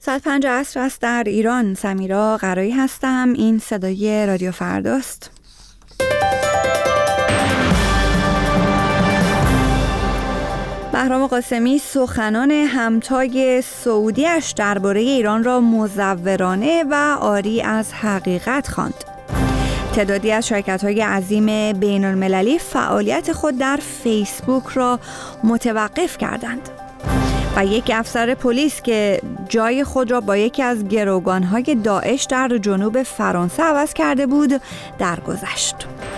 ساعت 5 عصر است در ایران. سمیرا قرایی هستم. این صدای رادیو فرداست. بهرام قاسمی سخنان همتای سعودیش درباره ایران را مزورانه و عاری از حقیقت خواند. تعدادی از شرکت‌های عظیم بین‌المللی فعالیت خود در فیسبوک را متوقف کردند. و یک افسر پلیس که جای خود را با یکی از گروگان‌های داعش در جنوب فرانسه عوض کرده بود درگذشت.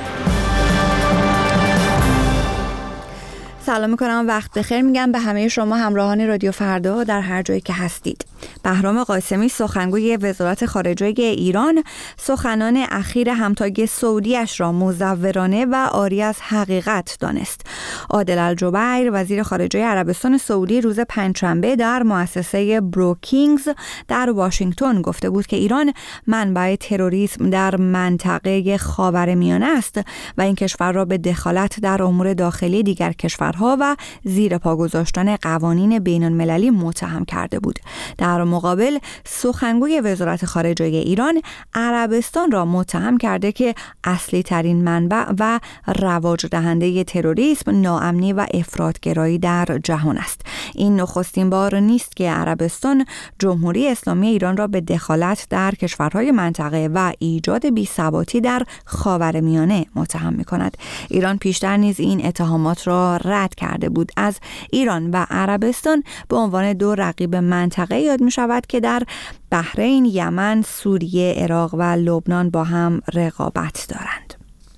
سلام میکنم، وقت بخیر میگم به همه شما همراهان رادیو فردا در هر جایی که هستید. بهرام قاسمی سخنگوی وزارت خارجه ایران سخنان اخیر همتای سعودیش را مزورانه و عاری از حقیقت دانست. عادل الجبیر وزیر خارجه عربستان سعودی روز پنجشنبه در مؤسسه بروکینگز در واشنگتن گفته بود که ایران منبع تروریسم در منطقه خاورمیانه است و این کشور را به دخالت در امور داخلی دیگر کشورها و زیر پا گذاشتن قوانین بین‌المللی متهم کرده بود. در مقابل سخنگوی وزارت خارجه ایران عربستان را متهم کرده که اصلی ترین منبع و رواج دهنده تروریسم، ناامنی و افراطگرایی در جهان است. این نخستین بار نیست که عربستان جمهوری اسلامی ایران را به دخالت در کشورهای منطقه و ایجاد بی‌ثباتی در خاورمیانه متهم می‌کند. ایران پیشتر نیز این اتهامات را رد کرده بود. از ایران و عربستان به عنوان دو رقیب منطقه یاد می شود که در بحرین، یمن، سوریه، عراق و لبنان با هم رقابت دارند.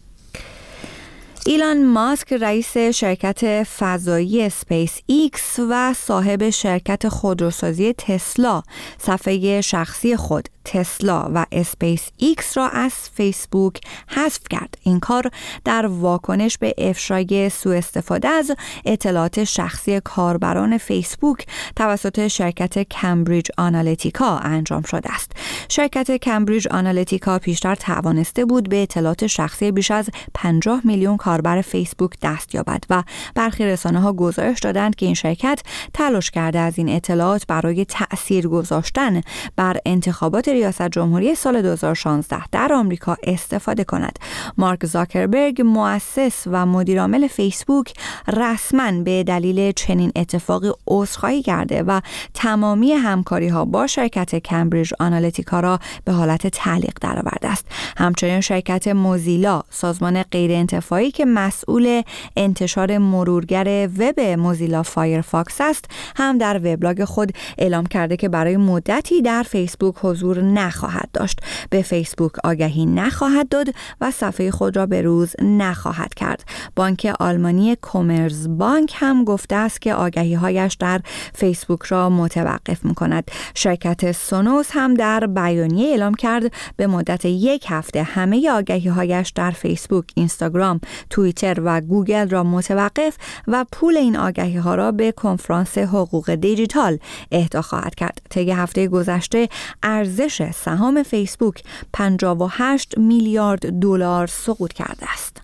ایلان ماسک رئیس شرکت فضایی اسپیس ایکس و صاحب شرکت خودروسازی تسلا صفحه شخصی خود تسلا و اسپیس ایکس را از فیسبوک حذف کرد. این کار در واکنش به افشای سوء استفاده از اطلاعات شخصی کاربران فیسبوک توسط شرکت کمبریج آنالیتیکا انجام شده است. شرکت کمبریج آنالیتیکا پیشتر توانسته بود به اطلاعات شخصی بیش از 50 میلیون کاربر فیسبوک دست یابد و برخی رسانه‌ها گزارش دادند که این شرکت تلاش کرده از این اطلاعات برای تأثیر گذاشتن بر انتخابات ریاست جمهوری سال 2016 در آمریکا استفاده کند. مارک زاکربرگ مؤسس و مدیر عامل فیسبوک رسما به دلیل چنین اتفاقی عذرخواهی کرده و تمامی همکاری‌ها با شرکت کمبریج آنالیتیکا را به حالت تعلیق درآورده است. همچنین شرکت موزیلا، سازمان غیرانتفاعی که مسئول انتشار مرورگر وب موزیلا فایرفاکس است، هم در وبلاگ خود اعلام کرده که برای مدتی در فیسبوک حضور نخواهد داشت، به فیسبوک آگهی نخواهد داد و صفحه خود را به روز نخواهد کرد. بانک آلمانی کومرز بانک هم گفته است که آگهی‌هایش در فیسبوک را متوقف می‌کند. شرکت سونوس هم در بیانیه اعلام کرد به مدت یک هفته همه آگهی‌هایش در فیسبوک، اینستاگرام، توییتر و گوگل را متوقف و پول این آگهی‌ها را به کنفرانس حقوق دیجیتال اهدا خواهد کرد. طی هفته گذشته ارزش سهام فیسبوک 58 میلیارد دلار سقوط کرده است.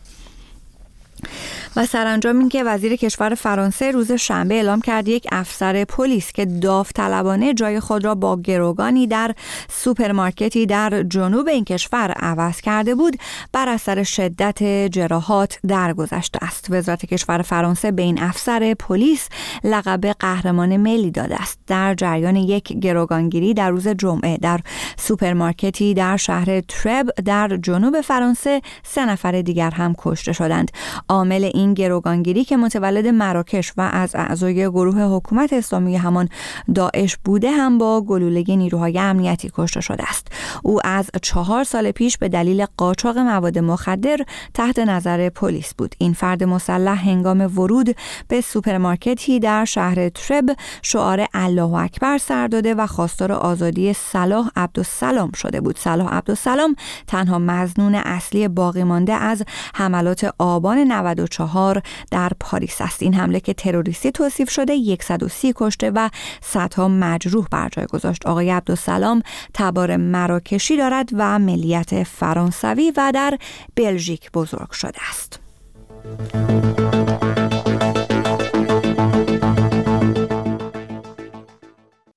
و سرانجام این که وزیر کشور فرانسه روز شنبه اعلام کرد یک افسر پلیس که داوطلبانه جای خود را با گروگانی در سوپرمارکتی در جنوب این کشور عوض کرده بود بر اثر شدت جراحات درگذشته است. وزارت کشور فرانسه به این افسر پلیس لقب قهرمان ملی داده است. در جریان یک گروگانگیری در روز جمعه در سوپرمارکتی در شهر ترب در جنوب فرانسه 3 نفر دیگر هم کشته شدند. عامل این گروگانگیری که متولد مراکش و از اعضای گروه حکومت اسلامی همان داعش بوده هم با گلوله‌ی نیروهای امنیتی کشته شده است. او از 4 سال پیش به دلیل قاچاق مواد مخدر تحت نظر پلیس بود. این فرد مسلح هنگام ورود به سوپرمارکتی در شهر ترب شعار الله اکبر سر داده و خواستار آزادی صلاح عبدالسلام شده بود. صلاح عبدالسلام تنها مظنون اصلی باقی مانده از حملات آبان 94 در پاریس است. این حمله که تروریستی توصیف شده 130 کشته و صدها مجروح بر جای گذاشت. آقای عبدالسلام تبار مراکشی دارد و ملیت فرانسوی و در بلژیک بزرگ شده است.